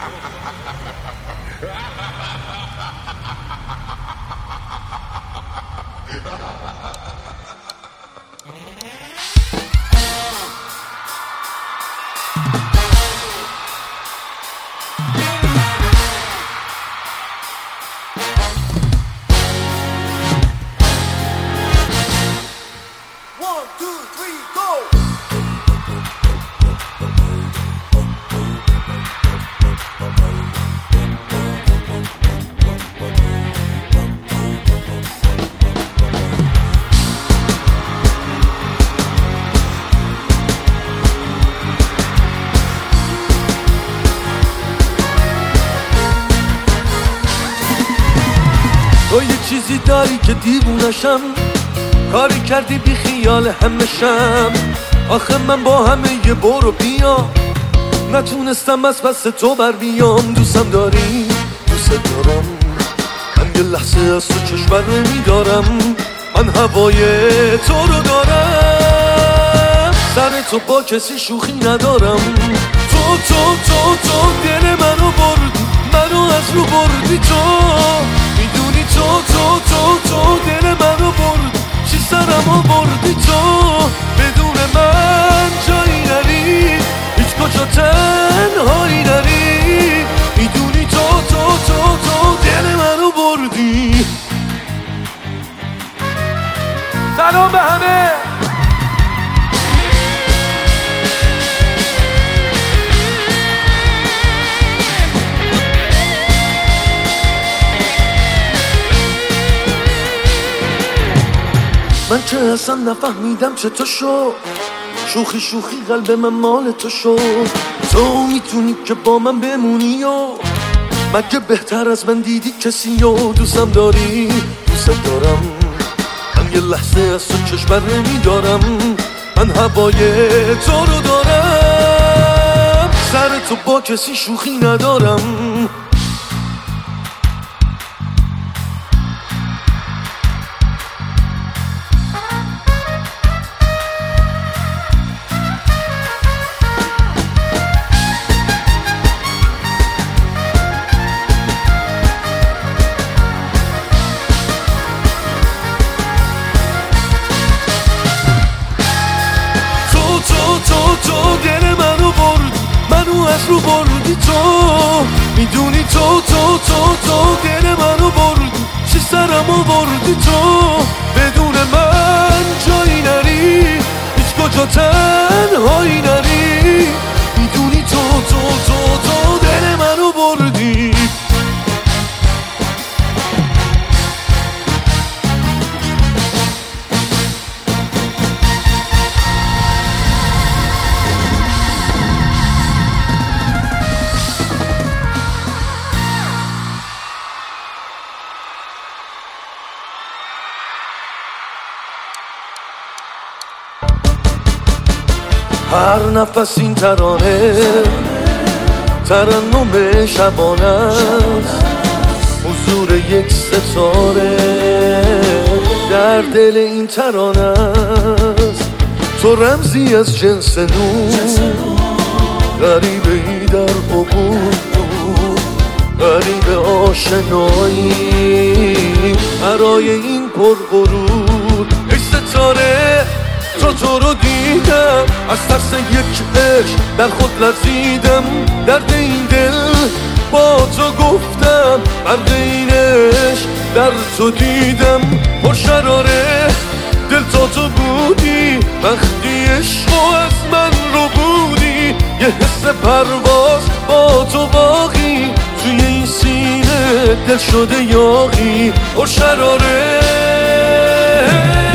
تو یه چیزی داری که دیوونشم، کاری کردی بی خیال همشم. آخه من با همه یه برو بیا نتونستم از پس تو بر بیام. دوستم داری، دوست دارم، من یه لحظه از تو چشم بر نمیدارم. من هوای تو رو دارم، سر تو با کسی شوخی ندارم. تو دل منو بردی، منو از رو بردی. تو میدونی تو دل منو بردی، چی سرمو بردی. تو بدون من جایی نری، هیچ کجا تنهایی نری. میدونی تو دل منو بردی. سلام به همه. من که اصلا نفهمیدم چه تو شد، شوخی قلب من مال تو شد. تو میتونی که با من بمونی و مگه بهتر از من دیدی کسی و دوستم داری، دوست دارم، من یه لحظه از تو چشم بر نمیدارم. من هوای تو رو دارم، سر تو با کسی شوخی ندارم. تو دل منو بردی، منو از رو بردی. تو میدونی تو دل منو بردی، چی سرمو بردی. تو بدون من جایی نری، هیچ کجا تنهایی نری. میدونی تو دل منو بردی. هر نفس این ترانه ترنم شبانه است، حضور یک ستاره در دل این ترانه است. تو رمزی از جنس نور، غریبه ای در عبور، غریب آشنایی برای این پرغرور. ای ستاره تو رو دیدم، از ترس یک عشق در خود لرزیدم. درد این دل با تو گفتم، مرد این عشق در تو دیدم. پرشراره دل تو بودی، وقتی عشقو از من رو بودی. یه حس پرواز با تو باقی، توی این سینه دل شده یاغی. پرشراره